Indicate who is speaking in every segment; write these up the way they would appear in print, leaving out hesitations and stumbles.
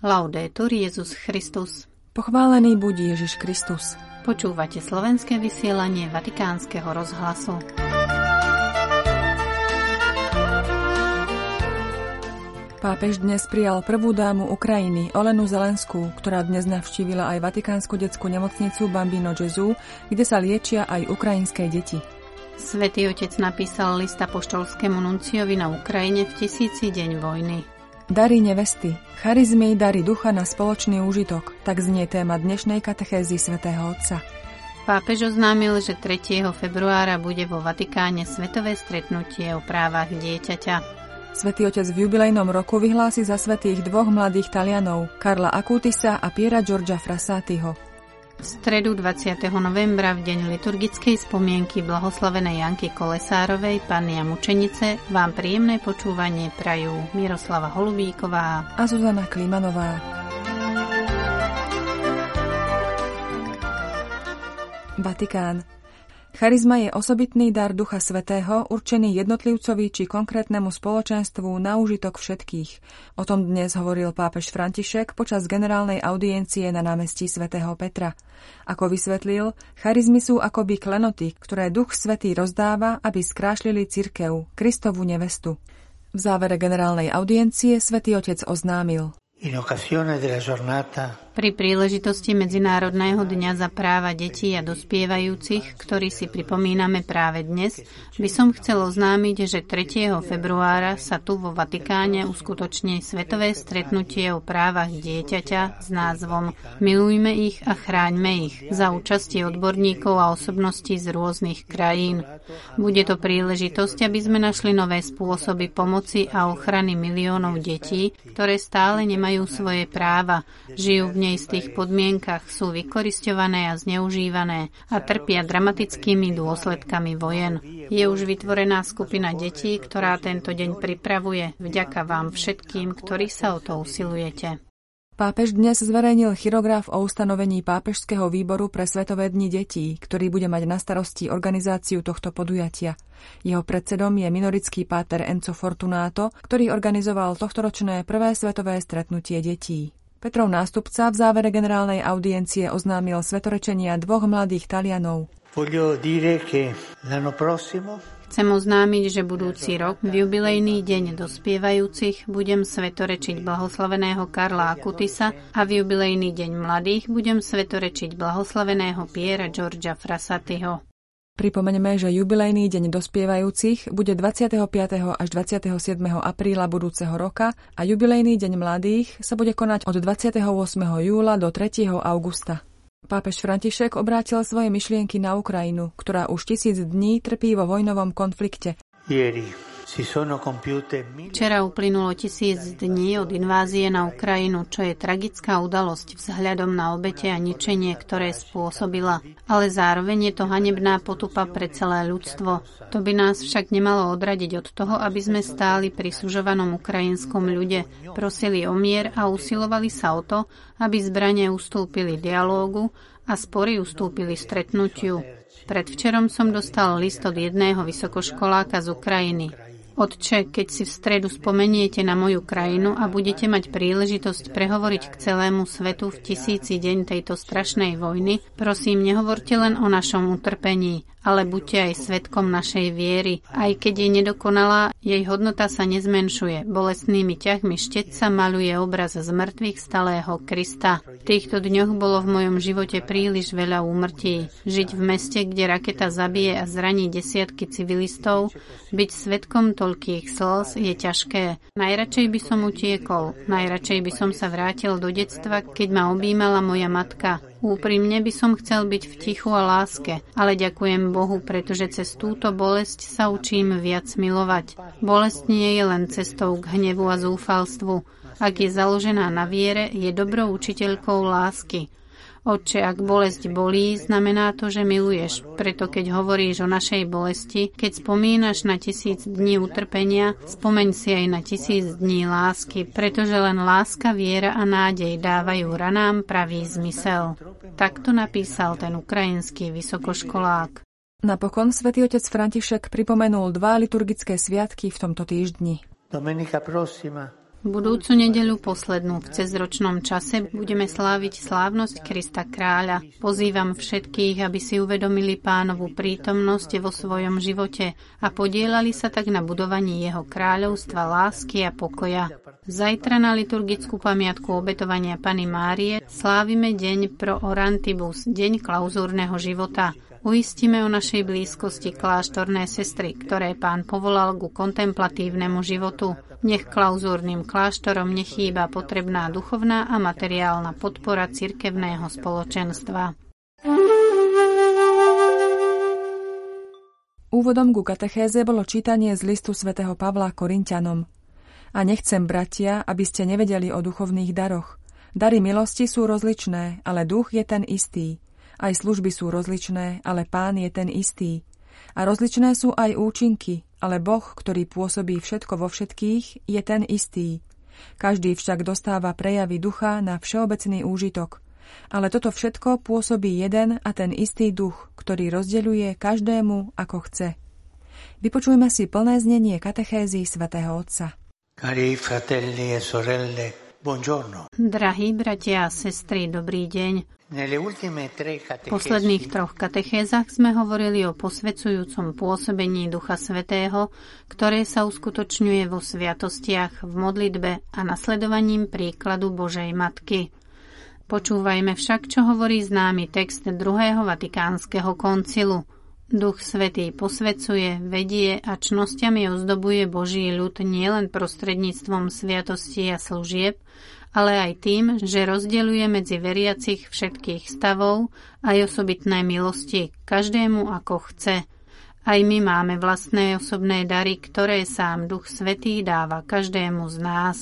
Speaker 1: Laudetur Jesus Christus.
Speaker 2: Pochválený buď Ježiš Kristus.
Speaker 1: Počúvate slovenské vysielanie Vatikánskeho rozhlasu.
Speaker 2: Pápež dnes prijal prvú dámu Ukrajiny, Olenu Zelenskú, ktorá dnes navštívila aj Vatikánsku detskú nemocnicu Bambino Gesù, kde sa liečia aj ukrajinské deti.
Speaker 1: Svätý Otec napísal list apoštolskému nunciovi na Ukrajine v 1000. deň vojny.
Speaker 2: Dary nevesty, charizmy, dary ducha na spoločný úžitok, tak znie téma dnešnej katechézy svätého Otca.
Speaker 1: Pápež oznámil, že 3. februára bude vo Vatikáne svetové stretnutie o právach dieťaťa.
Speaker 2: Svätý Otec v jubilejnom roku vyhlási za svätých dvoch mladých Talianov, Karla Acutisa a Piera Giorgia Frassatiho.
Speaker 1: V stredu 20. novembra, v deň liturgickej spomienky blahoslavenej Janky Kolesárovej, Panny a mučenice, vám príjemné počúvanie prajú Miroslava Holubíková
Speaker 2: a Zuzana Klimanová. Vatikán. Charizma je osobitný dar Ducha Svätého, určený jednotlivcovi či konkrétnemu spoločenstvu na úžitok všetkých. O tom dnes hovoril pápež František počas generálnej audiencie na námestí svätého Petra. Ako vysvetlil, charizmy sú akoby klenoty, ktoré Duch Svätý rozdáva, aby skrášlili cirkev, Kristovu nevestu. V závere generálnej audiencie svätý Otec oznámil: Pri príležitosti Medzinárodného dňa za práva detí a dospievajúcich, ktorý si pripomíname práve dnes, by som chcel oznámiť, že 3. februára sa tu vo Vatikáne uskutoční svetové stretnutie o právach dieťaťa s názvom Milujme ich a chráňme ich za účasti odborníkov a osobností z rôznych krajín. Bude to príležitosť, aby sme našli nové spôsoby pomoci a ochrany miliónov detí, ktoré stále nemajú svoje práva, žijú v neistých podmienkach, sú vykorisťované a zneužívané a trpia dramatickými dôsledkami vojen. Je už vytvorená skupina detí, ktorá tento deň pripravuje. Vďaka vám všetkým, ktorí sa o to usilujete. Pápež dnes zverejnil chirograf o ustanovení Pápežského výboru pre Svetové dni detí, ktorý bude mať na starosti organizáciu tohto podujatia. Jeho predsedom je minorický páter Enzo Fortunato, ktorý organizoval tohtoročné prvé svetové stretnutie detí. Petrov nástupca v závere generálnej audiencie oznámil svetorečenia dvoch mladých Talianov.
Speaker 1: Chcem oznámiť, že budúci rok v jubilejný deň dospievajúcich budem svetorečiť blahoslaveného Karla Acutisa a v jubilejný deň mladých budem svetorečiť blahoslaveného Piera Giorgia Frassatiho.
Speaker 2: Pripomeňme, že jubilejný deň dospievajúcich bude 25. až 27. apríla budúceho roka a jubilejný deň mladých sa bude konať od 28. júla do 3. augusta. Pápež František obrátil svoje myšlienky na Ukrajinu, ktorá už 1000 dní trpí vo vojnovom konflikte.
Speaker 1: Včera uplynulo 1000 dní od invázie na Ukrajinu, čo je tragická udalosť vzhľadom na obete a ničenie, ktoré spôsobila. Ale zároveň je to hanebná potupa pre celé ľudstvo. To by nás však nemalo odradiť od toho, aby sme stáli pri sužovanom ukrajinskom ľude, prosili o mier a usilovali sa o to, aby zbrane ustúpili dialógu a spory ustúpili stretnutiu. Predvčerom som dostal list od jedného vysokoškoláka z Ukrajiny. Otče, keď si v stredu spomeniete na moju krajinu a budete mať príležitosť prehovoriť k celému svetu v 1000. deň tejto strašnej vojny, prosím, nehovorte len o našom utrpení, ale buďte aj svedkom našej viery. Aj keď je nedokonalá, jej hodnota sa nezmenšuje. Bolestnými ťahmi štetca maľuje obraz z mŕtvych stalého Krista. V týchto dňoch bolo v mojom živote príliš veľa úmrtí. Žiť v meste, kde raketa zabije a zraní desiatky civilistov, byť svedkom toľkých slz je ťažké. Najradšej by som utiekol. Najradšej by som sa vrátil do detstva, keď ma objímala moja matka. Úprimne by som chcel byť v tichu a láske, ale ďakujem Bohu, pretože cez túto bolesť sa učím viac milovať. Bolesť nie je len cestou k hnevu a zúfalstvu. Ak je založená na viere, je dobrou učiteľkou lásky. Otče, ak bolesť bolí, znamená to, že miluješ. Preto keď hovoríš o našej bolesti, keď spomínaš na 1000 dní utrpenia, spomeň si aj na 1000 dní lásky, pretože len láska, viera a nádej dávajú ranám pravý zmysel. Takto napísal ten ukrajinský vysokoškolák.
Speaker 2: Napokon svätý otec František pripomenul 2 liturgické sviatky v tomto týždni.
Speaker 1: V Budúcu nedeľu, poslednú v cezročnom čase, budeme sláviť slávnosť Krista Kráľa. Pozývam všetkých, aby si uvedomili Pánovu prítomnosť vo svojom živote a podielali sa tak na budovaní jeho kráľovstva lásky a pokoja. Zajtra na liturgickú pamiatku obetovania Panny Márie slávime deň pro orantibus, deň klauzúrneho života. Uistíme o našej blízkosti kláštorné sestry, ktoré Pán povolal ku kontemplatívnemu životu. Nech klauzúrnym kláštorom nechýba potrebná duchovná a materiálna podpora cirkevného spoločenstva.
Speaker 3: Úvodom ku katechéze bolo čítanie z listu svätého Pavla Korinťanom. A nechcem, bratia, aby ste nevedeli o duchovných daroch. Dary milosti sú rozličné, ale duch je ten istý. Aj služby sú rozličné, ale Pán je ten istý. A rozličné sú aj účinky, ale Boh, ktorý pôsobí všetko vo všetkých, je ten istý. Každý však dostáva prejavy ducha na všeobecný úžitok. Ale toto všetko pôsobí jeden a ten istý duch, ktorý rozdeľuje každému, ako chce. Vypočujme si plné znenie katechézy svätého Otca.
Speaker 4: Cari fratelli e sorelle, buongiorno.
Speaker 1: Drahí bratia a sestry, dobrý deň. V posledných 3 katechézach sme hovorili o posvedzujúcom pôsobení Ducha Svätého, ktoré sa uskutočňuje vo sviatostiach, v modlitbe a nasledovaním príkladu Božej Matky. Počúvajme však, čo hovorí známy text 2. Vatikánskeho koncilu. Duch Svätý posvedzuje, vedie a čnosťami ozdobuje Boží ľud nielen prostredníctvom sviatostí a služieb, ale aj tým, že rozdeľuje medzi veriacich všetkých stavov aj osobitné milosti, každému ako chce. Aj my máme vlastné osobné dary, ktoré sám Duch Svätý dáva každému z nás.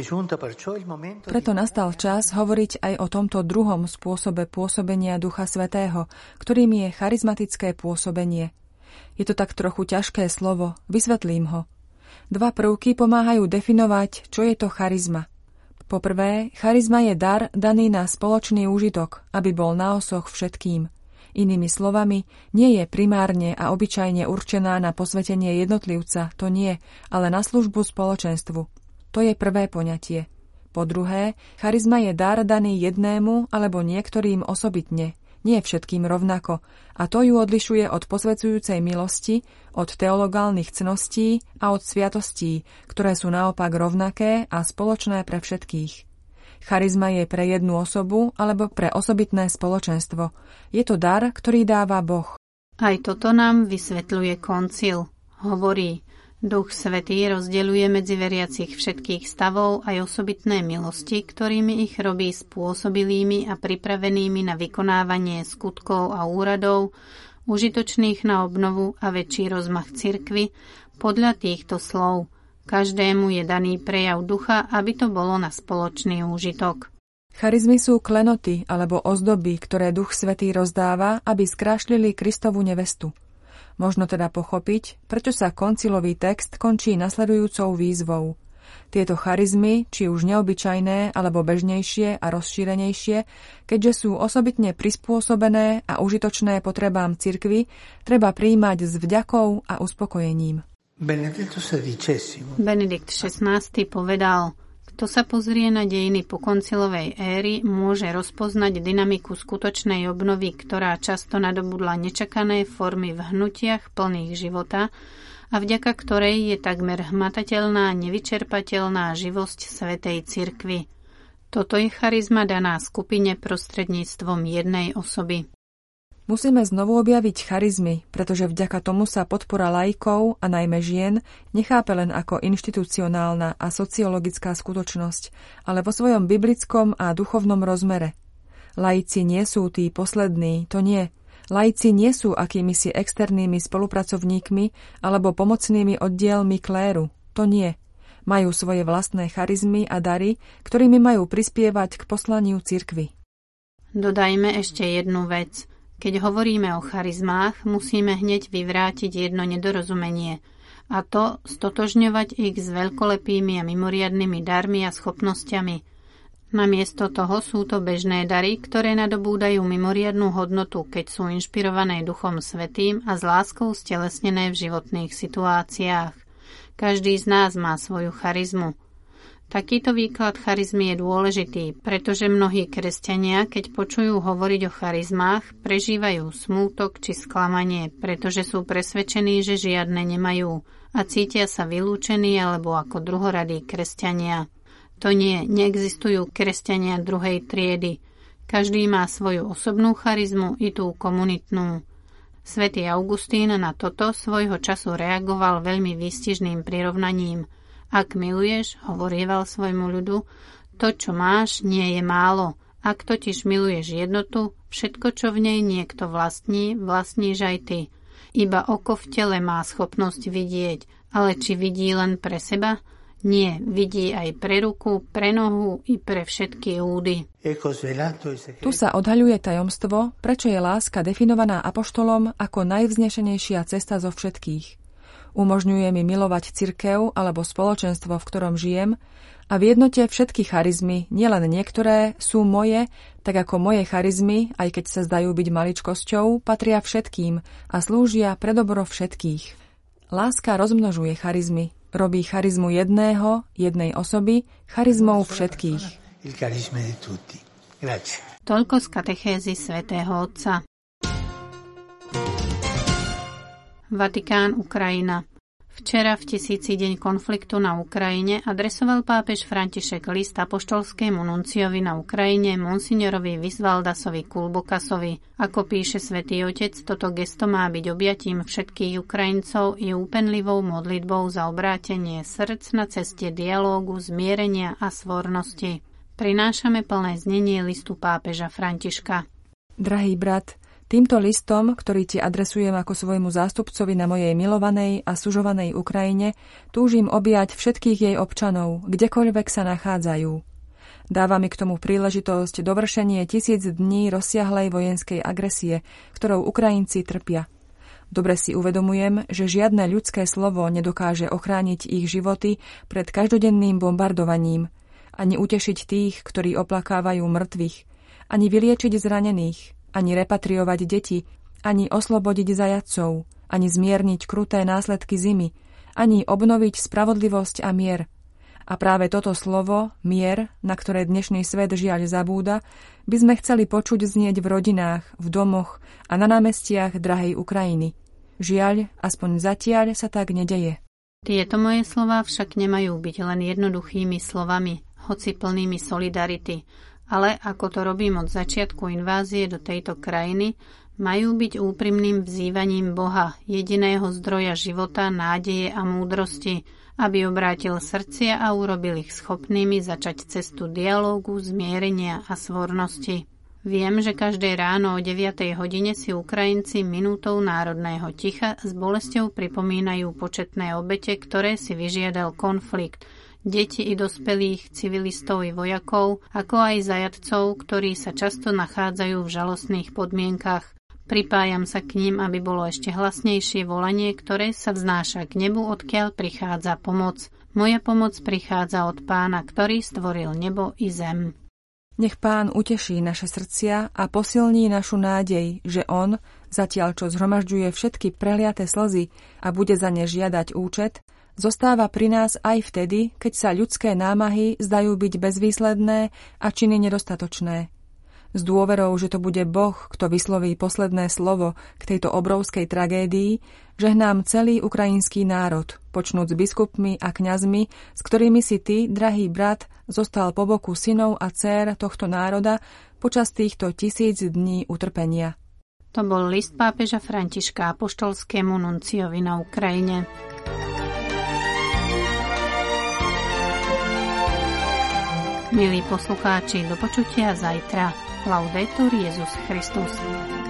Speaker 3: Preto nastal čas hovoriť aj o tomto druhom spôsobe pôsobenia Ducha Svätého, ktorým je charizmatické pôsobenie. Je to tak trochu ťažké slovo, vysvetlím ho. 2 prvky pomáhajú definovať, čo je to charizma. Po prvé, charizma je dar daný na spoločný úžitok, aby bol na osoch všetkým. Inými slovami, nie je primárne a obyčajne určená na posvetenie jednotlivca, to nie, ale na službu spoločenstvu. To je prvé poňatie. Po druhé, charizma je dar daný jednému alebo niektorým osobitne, nie všetkým rovnako, a to ju odlišuje od posvedzujúcej milosti, od teologálnych cností a od sviatostí, ktoré sú naopak rovnaké a spoločné pre všetkých. Charizma je pre jednu osobu alebo pre osobitné spoločenstvo. Je to dar, ktorý dáva Boh.
Speaker 1: Aj toto nám vysvetľuje koncil. Hovorí, Duch Svätý rozdeľuje medzi veriacich všetkých stavov aj osobitné milosti, ktorými ich robí spôsobilými a pripravenými na vykonávanie skutkov a úradov, užitočných na obnovu a väčší rozmach cirkvi, podľa týchto slov. Každému je daný prejav ducha, aby to bolo na spoločný úžitok.
Speaker 3: Charizmy sú klenoty alebo ozdoby, ktoré Duch Svätý rozdáva, aby skrášlili Kristovu nevestu. Možno teda pochopiť, prečo sa koncilový text končí nasledujúcou výzvou. Tieto charizmy, či už neobyčajné alebo bežnejšie a rozšírenejšie, keďže sú osobitne prispôsobené a užitočné potrebám cirkvi, treba prijímať s vďakou a uspokojením.
Speaker 1: Benedikt XVI povedal: kto sa pozrie na dejiny pokoncilovej éry, môže rozpoznať dynamiku skutočnej obnovy, ktorá často nadobudla nečakané formy v hnutiach plných života a vďaka ktorej je takmer hmatateľná, nevyčerpateľná živosť Svätej cirkvi. Toto je charizma daná skupine prostredníctvom jednej osoby.
Speaker 3: Musíme znovu objaviť charizmy, pretože vďaka tomu sa podpora laikov a najmä žien nechápe len ako inštitucionálna a sociologická skutočnosť, ale vo svojom biblickom a duchovnom rozmere. Laici nie sú tí poslední, to nie. Laici nie sú akýmisi externými spolupracovníkmi alebo pomocnými oddielmi kléru, to nie. Majú svoje vlastné charizmy a dary, ktorými majú prispievať k poslaniu cirkvi.
Speaker 1: Dodajme ešte jednu vec. Keď hovoríme o charizmách, musíme hneď vyvrátiť jedno nedorozumenie, a to stotožňovať ich s veľkolepými a mimoriadnymi darmi a schopnosťami. Namiesto toho sú to bežné dary, ktoré nadobúdajú mimoriadnu hodnotu, keď sú inšpirované Duchom Svätým a s láskou stelesnené v životných situáciách. Každý z nás má svoju charizmu. Takýto výklad charizmy je dôležitý, pretože mnohí kresťania, keď počujú hovoriť o charizmách, prežívajú smútok či sklamanie, pretože sú presvedčení, že žiadne nemajú a cítia sa vylúčení alebo ako druhoradí kresťania. To nie, neexistujú kresťania druhej triedy. Každý má svoju osobnú charizmu i tú komunitnú. Svätý Augustín na toto svojho času reagoval veľmi výstižným prirovnaním. Ak miluješ, hovorieval svojmu ľudu, to, čo máš, nie je málo. Ak totiž miluješ jednotu, všetko, čo v nej niekto vlastní, vlastníš aj ty. Iba oko v tele má schopnosť vidieť, ale či vidí len pre seba? Nie, vidí aj pre ruku, pre nohu i pre všetky údy.
Speaker 3: Tu sa odhaľuje tajomstvo, prečo je láska definovaná apoštolom ako najvznešenejšia cesta zo všetkých. Umožňuje mi milovať cirkev alebo spoločenstvo, v ktorom žijem, a v jednote všetky charizmy, nielen niektoré, sú moje, tak ako moje charizmy, aj keď sa zdajú byť maličkosťou, patria všetkým a slúžia pre dobro všetkých. Láska rozmnožuje charizmy, robí charizmu jednej osoby, charizmou všetkých.
Speaker 1: Toľko z katechézy svätého Otca. Vatikán, Ukrajina. Včera v 1000. deň konfliktu na Ukrajine adresoval pápež František list apoštolskému nunciovi na Ukrajine monsignorovi Visvaldasovi Kulbokasovi. Ako píše Svätý Otec, toto gesto má byť objatím všetkých Ukrajincov i úpenlivou modlitbou za obrátenie srdc na ceste dialógu, zmierenia a svornosti. Prinášame plné znenie listu pápeža Františka.
Speaker 3: Drahý brat, týmto listom, ktorý ti adresujem ako svojmu zástupcovi na mojej milovanej a sužovanej Ukrajine, túžim objať všetkých jej občanov, kdekoľvek sa nachádzajú. Dáva mi k tomu príležitosť dovršenie 1000 dní rozsiahlej vojenskej agresie, ktorou Ukrajinci trpia. Dobre si uvedomujem, že žiadne ľudské slovo nedokáže ochrániť ich životy pred každodenným bombardovaním, ani utešiť tých, ktorí oplakávajú mŕtvych, ani vyliečiť zranených, ani repatriovať deti, ani oslobodiť zajatcov, ani zmierniť kruté následky zimy, ani obnoviť spravodlivosť a mier. A práve toto slovo, mier, na ktoré dnešný svet žiaľ zabúda, by sme chceli počuť znieť v rodinách, v domoch a na námestiach drahej Ukrajiny. Žiaľ, aspoň zatiaľ sa tak nedeje.
Speaker 1: Tieto moje slová však nemajú byť len jednoduchými slovami, hoci plnými solidarity, ale ako to robím od začiatku invázie do tejto krajiny, majú byť úprimným vzývaním Boha, jediného zdroja života, nádeje a múdrosti, aby obrátil srdcia a urobil ich schopnými začať cestu dialógu, zmierenia a svornosti. Viem, že každé ráno o 9. hodine si Ukrajinci minútou národného ticha s bolesťou pripomínajú početné obete, ktoré si vyžiadal konflikt, deti i dospelých, civilistov i vojakov, ako aj zajatcov, ktorí sa často nachádzajú v žalostných podmienkach. Pripájam sa k ním, aby bolo ešte hlasnejšie volanie, ktoré sa vznáša k nebu, odkiaľ prichádza pomoc. Moja pomoc prichádza od Pána, ktorý stvoril nebo i zem.
Speaker 3: Nech Pán uteší naše srdcia a posilní našu nádej, že On, zatiaľ čo zhromažďuje všetky preliaté slzy a bude za ne žiadať účet, zostáva pri nás aj vtedy, keď sa ľudské námahy zdajú byť bezvýsledné a činy nedostatočné. S dôverou, že to bude Boh, kto vysloví posledné slovo k tejto obrovskej tragédii, žehnám celý ukrajinský národ, počnúc s biskupmi a kňazmi, s ktorými si ty, drahý brat, zostal po boku synov a dcér tohto národa počas týchto 1000 dní utrpenia.
Speaker 1: To bol list pápeža Františka apoštolskému nunciovi na Ukrajine. Milí poslucháči, do počutia zajtra. Laudetur Jesus Christus.